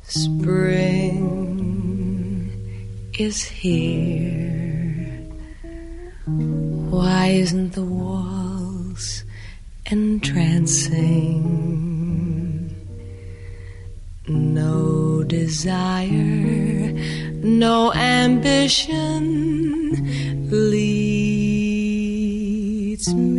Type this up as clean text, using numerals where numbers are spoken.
Spring is here. Why isn't the waltz entrancing? No desire, no ambition leads me